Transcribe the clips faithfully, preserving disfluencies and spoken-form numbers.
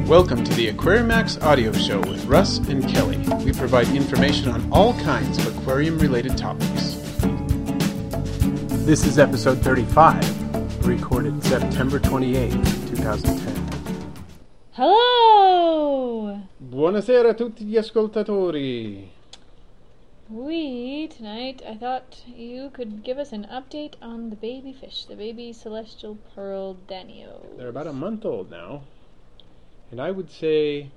Welcome to the Aquariumax audio show with Russ and Kelly. We provide information on all kinds of aquarium-related topics. This is episode thirty-five, recorded September twenty-eighth, twenty ten. Hello! Buonasera a tutti gli ascoltatori. We, tonight, I thought you could give us an update on the baby fish, the baby celestial pearl danios. They're about a month old now. And I would say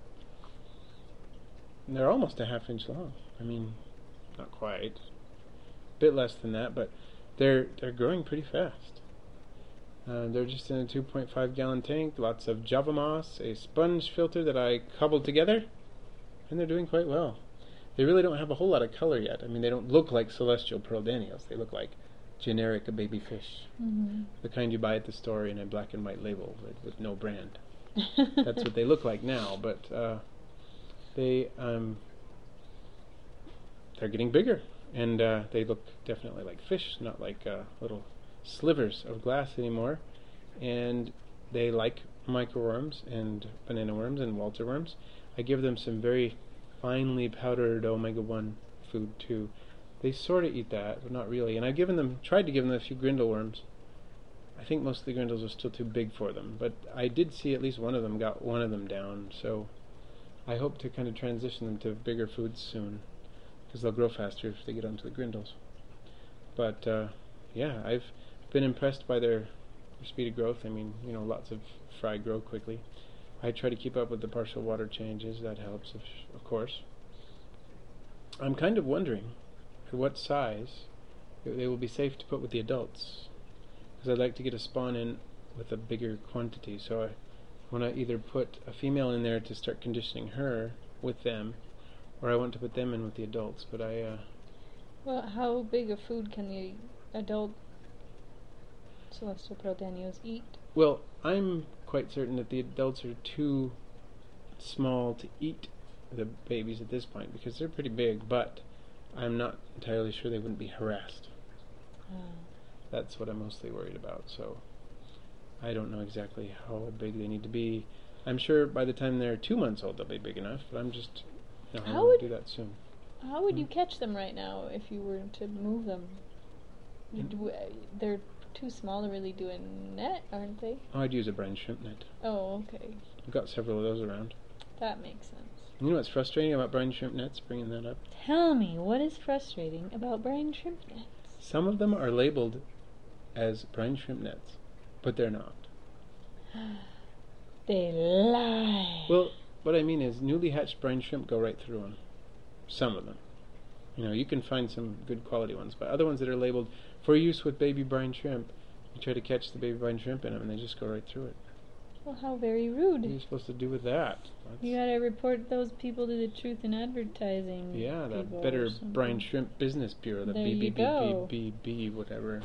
they're almost a half inch long. I mean, not quite. A bit less than that, but they're they're growing pretty fast. Uh, they're just in a two point five gallon tank, lots of Java moss, a sponge filter that I cobbled together, and they're doing quite well. They really don't have a whole lot of color yet. I mean, they don't look like celestial pearl danios. They look like generic baby fish. Mm-hmm. The kind you buy at the store in a black and white label with, with no brand. That's what they look like now, but uh, they um, they're getting bigger, and uh, they look definitely like fish, not like uh, little slivers of glass anymore. And they like microworms and banana worms and Walter worms. I give them some very finely powdered omega one food too. They sort of eat that, but not really. And I've given them, tried to give them a few grindle worms. I think most of the grindles are still too big for them, but I did see at least one of them got one of them down, so I hope to kind of transition them to bigger foods soon, because they'll grow faster if they get onto the grindles. But uh, yeah, I've been impressed by their, their speed of growth. I mean, you know, lots of fry grow quickly. I try to keep up with the partial water changes. That helps, of, of course. I'm kind of wondering at what size they will be safe to put with the adults, because I'd like to get a spawn in with a bigger quantity. So I want to either put a female in there to start conditioning her with them, or I want to put them in with the adults. But I... Uh, well, how big of food can the adult celestial pearl danios eat? Well, I'm quite certain that the adults are too small to eat the babies at this point, because they're pretty big, but I'm not entirely sure they wouldn't be harassed. Oh. That's what I'm mostly worried about, so I don't know exactly how big they need to be. I'm sure by the time they're two months old they'll be big enough, but I'm just, you know, How would- do that soon. How would Hmm. you catch them right now if you were to move them? You Mm. do, uh, they're too small to really do a net, aren't they? Oh, I'd use a brine shrimp net. Oh, okay. I've got several of those around. That makes sense. You know what's frustrating about brine shrimp nets, bringing that up? Tell me, what is frustrating about brine shrimp nets? Some of them are labeled as brine shrimp nets, but they're not. They lie. Well, what I mean is newly hatched brine shrimp go right through them. Some of them. You know, you can find some good quality ones, but other ones that are labeled for use with baby brine shrimp, you try to catch the baby brine shrimp in them and they just go right through it. Well, how very What are you rude. supposed to do with that? That's, You gotta report those people to the Truth in Advertising. yeah, the people Better or something. Brine Shrimp Business Bureau, the There B B you B go. B B B whatever.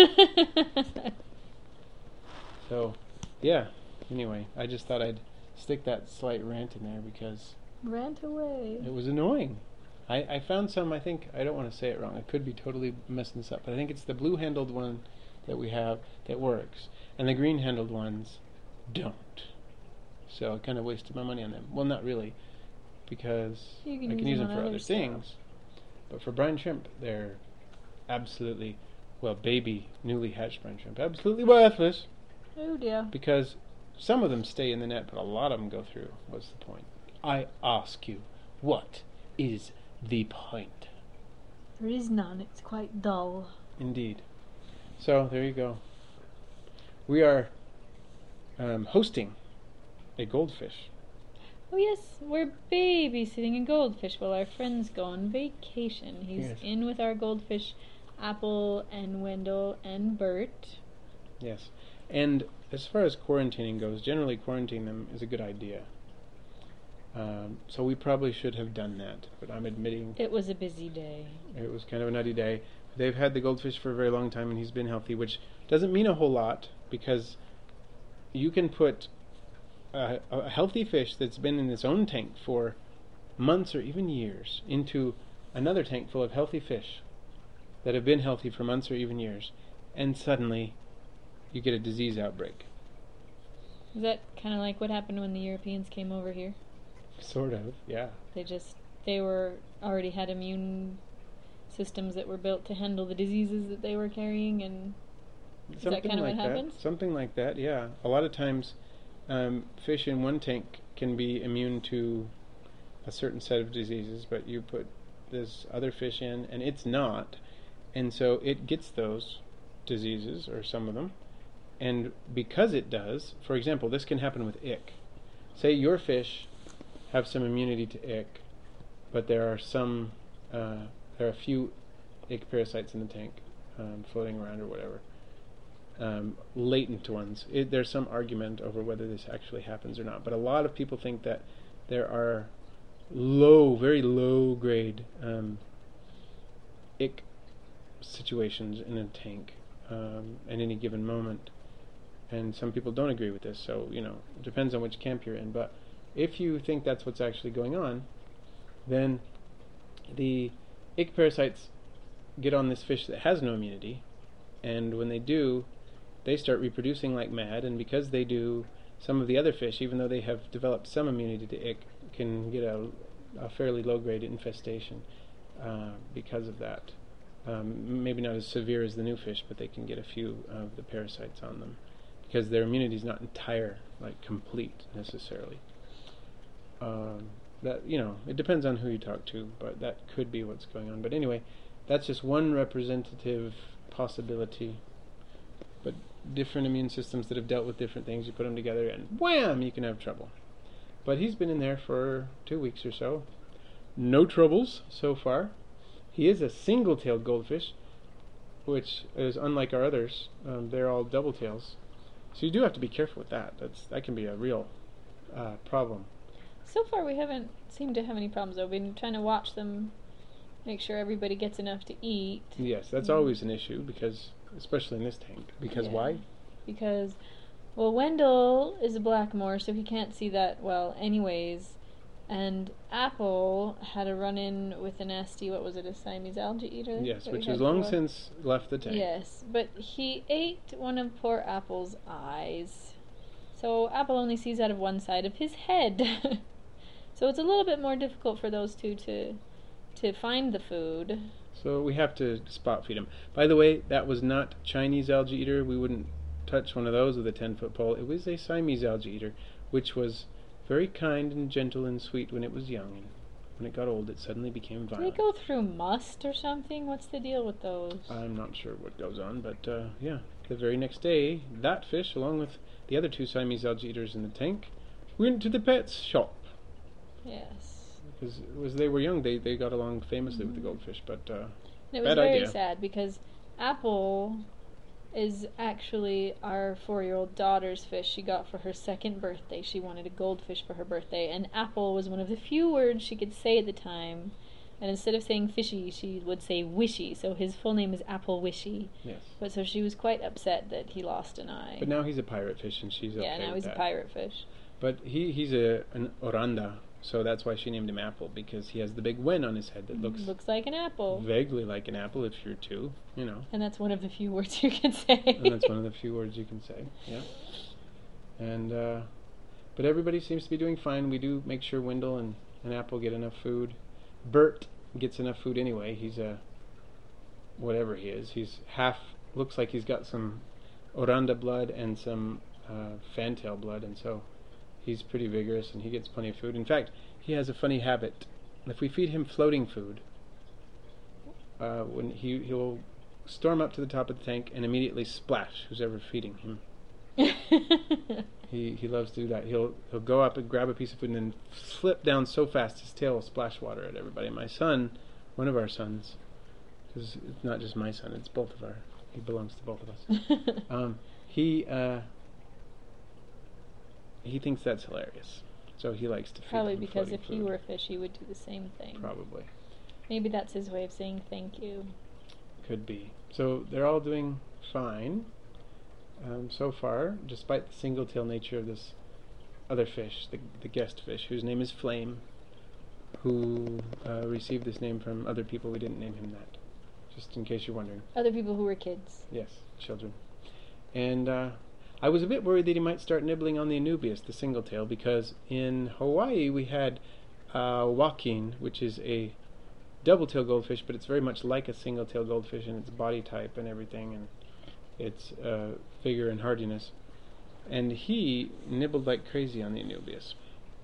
So, yeah. Anyway, I just thought I'd stick that slight rant in there because Rant away. it was annoying. I, I found some, I think, I don't want to say it wrong, I could be totally messing this up, but I think it's the blue-handled one that we have that works, and the green-handled ones don't. So I kind of wasted my money on them. Well, not really, because You can I use can use them them on for other other stuff. things. But for brine shrimp, they're absolutely, well, baby, newly hatched brine shrimp, absolutely worthless, Oh dear. because some of them stay in the net, but a lot of them go through. What's the point? I ask you, what is the point? There is none. It's quite dull. Indeed. So, there you go. We are um, hosting a goldfish. Oh yes, we're babysitting a goldfish while our friends go on vacation. He's Yes. in with our goldfish, Apple and Wendell and Bert. Yes. And as far as quarantining goes, generally quarantining them is a good idea. Um, so we probably should have done that, but I'm admitting It was a busy day. it was kind of a nutty day. They've had the goldfish for a very long time and he's been healthy, which doesn't mean a whole lot, because you can put a, a healthy fish that's been in its own tank for months or even years into another tank full of healthy fish that have been healthy for months or even years, and suddenly you get a disease outbreak. Is that kind of like what happened when the Europeans came over here? Sort of, yeah. They just, they were, already had immune systems that were built to handle the diseases that they were carrying, and is that Something kind of like what that. happens? Something like that, yeah. A lot of times, um, fish in one tank can be immune to a certain set of diseases, but you put this other fish in, and it's not, and so it gets those diseases, or some of them, and because it does, for example, this can happen with ick. Say your fish have some immunity to ick, but there are some, uh, there are a few ick parasites in the tank um, floating around or whatever. Um, latent ones. It, there's some argument over whether this actually happens or not, but a lot of people think that there are low, very low grade um, ick situations in a tank um, at any given moment, and some people don't agree with this, so you know, it depends on which camp you're in. But if you think that's what's actually going on, then the ick parasites get on this fish that has no immunity, and when they do, they start reproducing like mad, and because they do, some of the other fish, even though they have developed some immunity to ick, can get a, a fairly low-grade infestation uh, because of that. Um, maybe not as severe as the new fish, but they can get a few of the parasites on them because their immunity is not entire, like complete necessarily. Um, that you know, it depends on who you talk to, but that could be what's going on. But anyway, that's just one representative possibility. But different immune systems that have dealt with different things, you put them together and wham, you can have trouble. But he's been in there for two weeks or so. No troubles so far. He is a single-tailed goldfish, which is unlike our others. Um, they're all double tails. So you do have to be careful with that. That's That can be a real uh, problem. So far we haven't seemed to have any problems though. We've been trying to watch them, make sure everybody gets enough to eat. Yes, that's mm. always an issue, because especially in this tank. Because yeah. why? Because, well, Wendell is a Blackmore, so he can't see that well anyways. And Apple had a run-in with a nasty, what was it, a Siamese algae eater? Yes, which has long since left the tank. Yes, but he ate one of poor Apple's eyes. So Apple only sees out of one side of his head. So it's a little bit more difficult for those two to to find the food. So we have to spot feed him. By the way, that was not Chinese algae eater. We wouldn't touch one of those with a ten-foot pole. It was a Siamese algae eater, which was very kind and gentle and sweet when it was young. And when it got old, it suddenly became violent. Do they go through must or something? What's the deal with those? I'm not sure what goes on, but uh, yeah. The very next day, that fish, along with the other two Siamese algae eaters in the tank, went to the pet shop. Yes. Because as they were young, they, they got along famously mm-hmm. with the goldfish, but uh, it was bad very idea. sad because Apple is actually our four-year-old daughter's fish she got for her second birthday. She wanted a goldfish for her birthday, and apple was one of the few words she could say at the time. And instead of saying fishy, she would say wishy. So his full name is Apple Wishy. Yes. But so she was quite upset that he lost an eye. But now he's a pirate fish, and she's okay yeah. Now with he's that. a pirate fish. But he he's a an oranda, so that's why she named him Apple, because he has the big wen on his head that looks looks like an apple. Vaguely like an apple if you're two, you know. And that's one of the few words you can say. And that's one of the few words you can say. Yeah. And uh, but everybody seems to be doing fine. We do make sure Wendell and, and Apple get enough food. Bert gets enough food anyway. He's a whatever he is. He's half looks like he's got some oranda blood and some uh, fantail blood, and so he's pretty vigorous and he gets plenty of food. In fact, he has a funny habit. If we feed him floating food, uh, when he he'll storm up to the top of the tank and immediately splash who's ever feeding him. he he loves to do that. He'll he'll go up and grab a piece of food and then slip down so fast his tail will splash water at everybody. My son, one of our sons, because it's not just my son, it's both of our. He belongs to both of us. um, he uh, he thinks that's hilarious, so he likes to feed Probably him because if food. he were a fish, he would do the same thing. Probably. Maybe that's his way of saying thank you. Could be. So they're all doing fine um, so far, despite the single-tail nature of this other fish, the, the guest fish, whose name is Flame, who uh, received this name from other people. We didn't name him that, just in case you're wondering. Other people who were kids. Yes, children. And uh, I was a bit worried that he might start nibbling on the Anubias, the singletail, because in Hawaii we had uh, Joaquin, which is a double-tailed goldfish, but it's very much like a single-tailed goldfish in its body type and everything, and its uh, figure and hardiness. And he nibbled like crazy on the Anubias.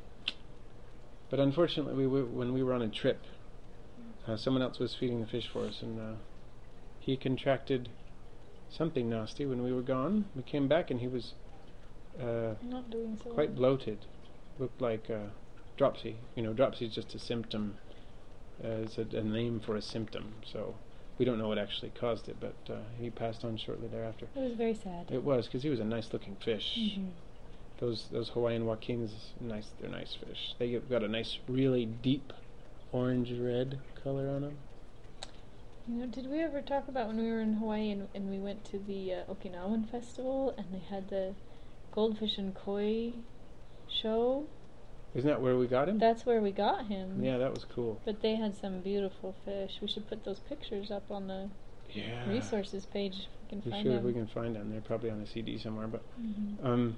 But unfortunately, we w- when we were on a trip, uh, someone else was feeding the fish for us, and uh, he contracted something nasty when we were gone. We came back, and he was uh, Not doing so quite well. bloated. Looked like uh, dropsy. You know, dropsy is just a symptom. Uh, it's a, a name for a symptom. So we don't know what actually caused it, but uh, he passed on shortly thereafter. It was very sad. It was, because he was a nice-looking fish. Mm-hmm. Those those Hawaiian Joaquins, nice. They're nice fish. They've got a nice, really deep orange-red color on them. You know, did we ever talk about when we were in Hawaii and, and we went to the uh, Okinawan festival and they had the goldfish and koi show? Isn't that where we got him? That's where we got him. Yeah, that was cool. But they had some beautiful fish. We should put those pictures up on the Yeah. resources page if we can We find should, them. if we can find them. They're probably on a C D somewhere, but Mm-hmm. um,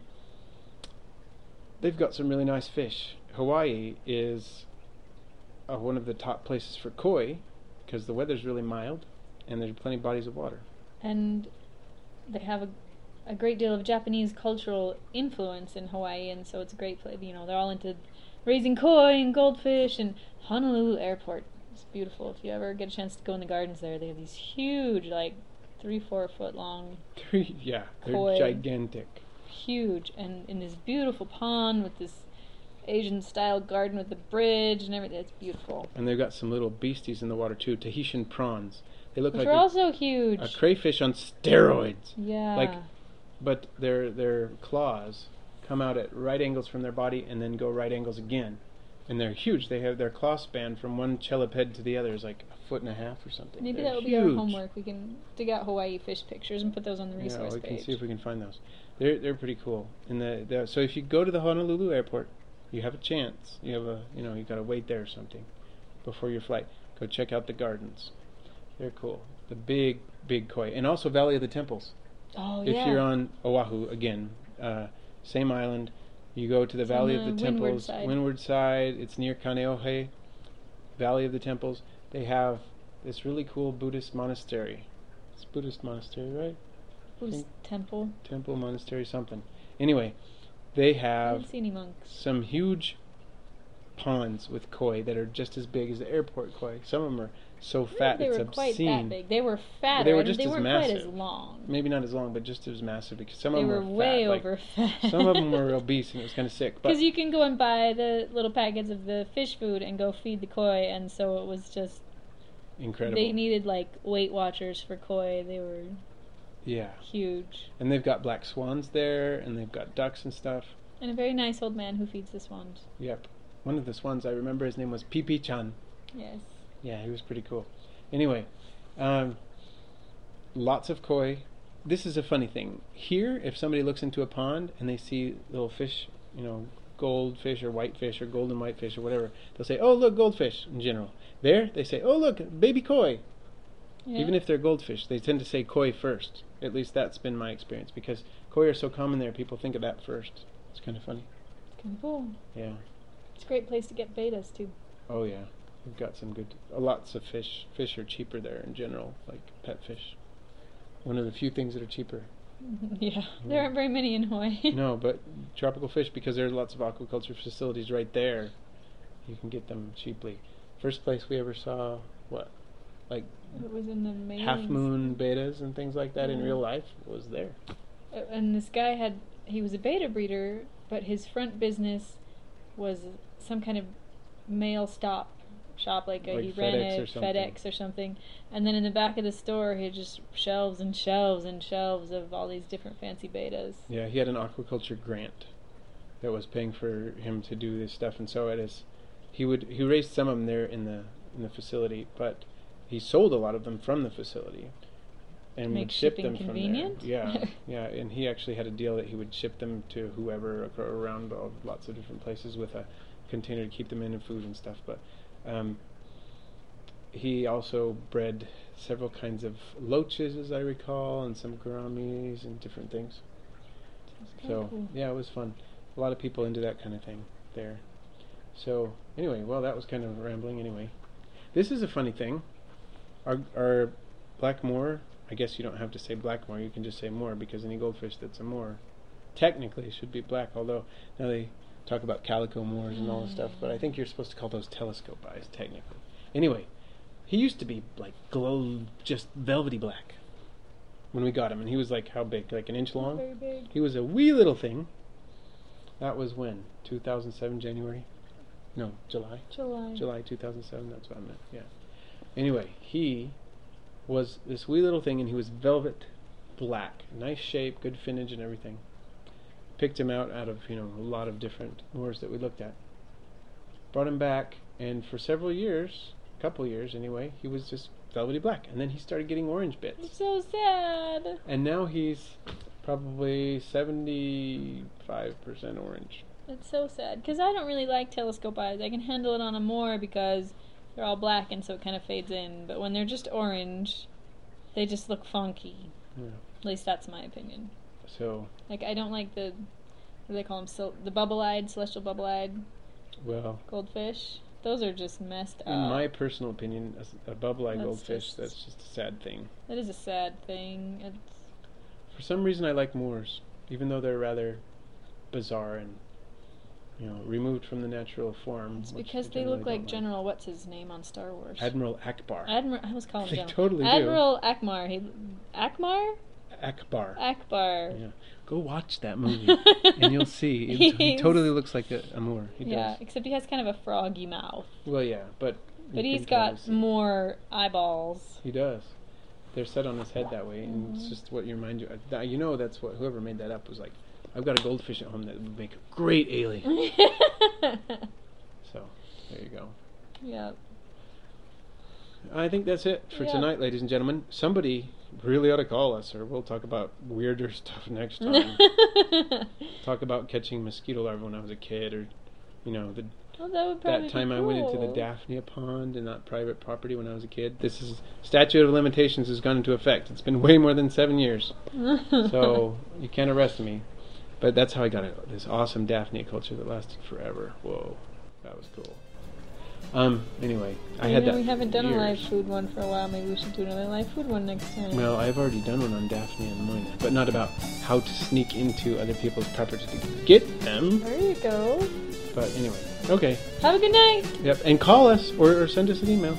they've got some really nice fish. Hawaii is uh, one of the top places for koi because the weather's really mild and there's plenty of bodies of water. And they have a, a great deal of Japanese cultural influence in Hawaii, and so it's a great place. You know, they're all into raising koi and goldfish, and Honolulu Airport is beautiful. If you ever get a chance to go in the gardens there, they have these huge, like, three, four foot long, Yeah, they're Koi. gigantic. huge, and in this beautiful pond with this Asian-style garden with a bridge and everything. It's beautiful. And they've got some little beasties in the water too, Tahitian prawns. They look Which like are a, also huge. a crayfish on steroids. Yeah. Like, but their their claws come out at right angles from their body and then go right angles again. And they're huge. They have their claw span from one cheliped to the other is like a foot and a half or something. Maybe They're that will be our huge. homework. We can dig out Hawaii fish pictures and put those on the Yeah, resource we page. can see if we can find those. They're they're pretty cool. And the, the so if you go to the Honolulu airport, you have a chance. You have a you know you got to wait there or something before your flight. Go check out the gardens. They're cool. The big big koi, and also Valley of the Temples. Oh, If yeah. you're on Oahu again, uh, same island, you go to the It's Valley on of the the windward Temples, side. windward side. It's near Kaneohe, Valley of the Temples. They have this really cool Buddhist monastery. It's Buddhist monastery, right? Buddhist temple. Temple, monastery, something. Anyway, they I have didn't see any monks. some huge ponds with koi that are just as big as the airport koi. Some of them are so fat they it's were quite that obscene. big. They were fatter. They were and just they as weren't quite as massive. long. Maybe not as long, but just as massive because some They of them were were way fat. like, over fat. some of them were obese and it was kind of sick. But Because you can go and buy the little packets of the fish food and go feed the koi, and so it was just incredible. they needed like Weight Watchers for koi. They were yeah. huge, And they've got black swans there, and they've got ducks and stuff. and a very nice old man who feeds the swans. Yep. One of the swans I remember, his name was Pipi-chan. Yes. Yeah, he was pretty cool. Anyway, um, lots of koi. This is a funny thing. Here, if somebody looks into a pond and they see little fish, you know, goldfish or whitefish or golden whitefish or whatever, they'll say, "Oh, look, goldfish," in general. There, they say, "Oh, look, baby koi." Yeah. Even if they're goldfish, they tend to say koi first. At least that's been my experience, because koi are so common there, people think of that first. It's kind of funny. Kind of cool. Yeah. It's a great place to get betas too. Oh, yeah. We've got some good, uh, lots of fish. Fish are cheaper there in general, like pet fish. One of the few things that are cheaper. Yeah. There aren't very many in Hawaii. No, but tropical fish, because there are lots of aquaculture facilities right there, you can get them cheaply. First place we ever saw, what, like It was in the mailings. half moon betas and things like that in Yeah. real life was there. Uh, And this guy had, he was a beta breeder, but his front business was some kind of mail stop shop, like, a, Like he ran FedEx a or something. FedEx or something. And then in the back of the store, he had just shelves and shelves and shelves of all these different fancy betas. Yeah, he had an aquaculture grant that was paying for him to do this stuff, and so it is. He would he raised some of them there in the in the facility, but he sold a lot of them from the facility, and Make would ship shipping them convenient? from there. Yeah, yeah, and he actually had a deal that he would ship them to whoever acro- around all, lots of different places with a container to keep them in and food and stuff. But um, he also bred several kinds of loaches, as I recall, and some gouramis and different things. So cool. yeah, it was fun. A lot of people into that kind of thing there. So anyway, well, that was kind of rambling. Anyway, this is a funny thing. Our our black moor. I guess you don't have to say black moor. You can just say moor, because any goldfish that's a moor technically should be black. Although now they talk about calico moors and all this stuff, but I think you're supposed to call those telescope eyes technically. Anyway, he used to be like glow, just velvety black when we got him, and he was like how big? Like an inch long. Very big. He was a wee little thing. That was when two thousand seven January. No, July. July. July two thousand seven. That's what I meant. Yeah. Anyway, he was this wee little thing, and he was velvet black, nice shape, good finnage, and everything. Picked him out out of you know a lot of different moors that we looked at. Brought him back, and for several years, a couple years anyway, he was just velvety black, and then he started getting orange bits. It's so sad. And now he's probably seventy-five percent orange. It's so sad, because I don't really like telescope eyes. I can handle it on a moor because they're all black, and so it kind of fades in. But when they're just orange, they just look funky. Yeah. At least that's my opinion. So, Like, I don't like the, what do they call them, Sil- the bubble-eyed, celestial bubble-eyed well, goldfish. Those are just messed up. in my personal opinion, a, a bubble-eyed That's goldfish, just- that's just a sad thing. That is a sad thing. It's, For some reason, I like moors, even though they're rather bizarre and, you know, removed from the natural form. it's which because I they generally look don't like General, what's his name on Star Wars? Admiral Akbar. Admiral, I was calling him They General. totally do. Admiral Akbar. He, Akbar? Akbar. Akbar. Yeah. Go watch that movie, and you'll see. It, he He's- totally looks like a, a moor. He yeah, does. except he has kind of a froggy mouth. Well, yeah, but... But you he's can kinda got see- more eyeballs. He does. They're set on his head that way, and it's Mhm. just what you remind you. Uh, you know, that's what whoever made that up was like. I've got a goldfish at home that would make a great alien. So there you go. Yeah. I think that's it for Yeah. tonight, ladies and gentlemen. Somebody really ought to call us, or we'll talk about weirder stuff next time. Talk about catching mosquito larvae when I was a kid, or you know, the Well, that would probably that time be I went into the cool. Daphnia pond in that private property when I was a kid. This is statute of limitations has gone into effect. It's been way more than seven years, so you can't arrest me. But that's how I got it. This awesome Daphnia culture that lasted forever. Whoa, that was cool. Um. Anyway, I You had know, that. we haven't for done a live years. food one for a while. Maybe we should do another live food one next time. Well, I've already done one on Daphnia and Moina, but not about how to sneak into other people's property to get them. There you go. But anyway, okay. Have a good night. Yep, and call us or, or send us an email.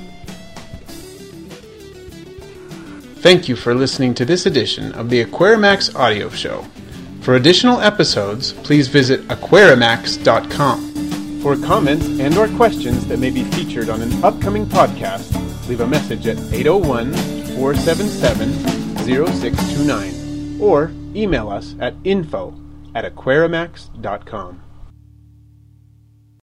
Thank you for listening to this edition of the Aquarimax Audio Show. For additional episodes, please visit aquarimax dot com. For comments and or questions that may be featured on an upcoming podcast, leave a message at eight oh one, four seven seven, oh six two nine or email us at info at aquarimax dot com.